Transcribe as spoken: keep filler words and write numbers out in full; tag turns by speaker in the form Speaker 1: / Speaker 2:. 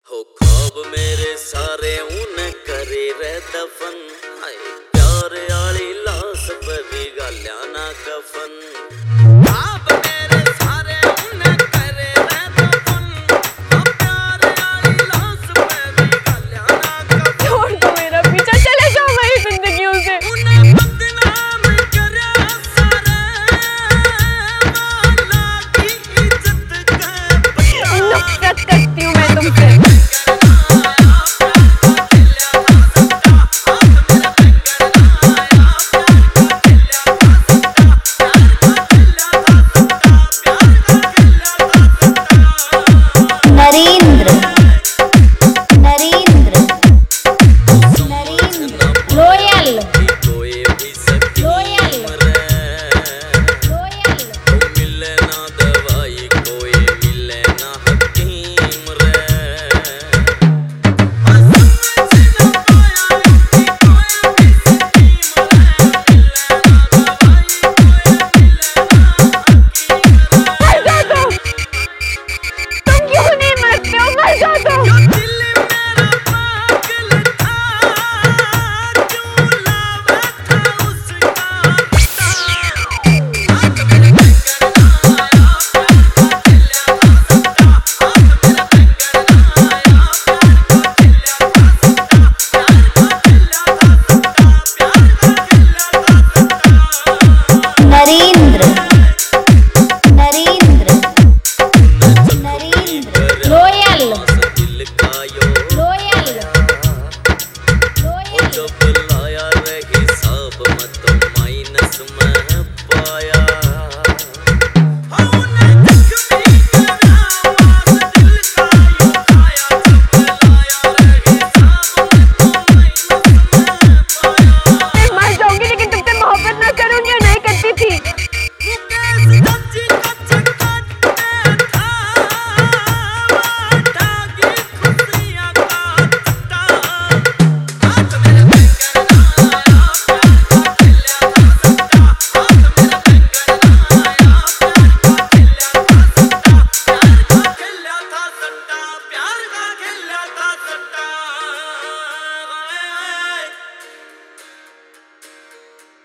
Speaker 1: हो ख्वाब मेरे सारे उन्हें करे रे दफन, हाय प्यार आली लाश पे भी गालिया ना कफन। ख्वाब मेरे सारे उन्हें करे रे दफन, हो प्यार आली लाश पे भी गालिया ना कफन।
Speaker 2: छोड़ दो मेरा पीछा, चले जाओ मेरी जिंदगियों से।
Speaker 1: उन्हें बदनाम करे सारे, वाला की इज्जत का
Speaker 2: नफरत करती हूँ मैं तुमसे।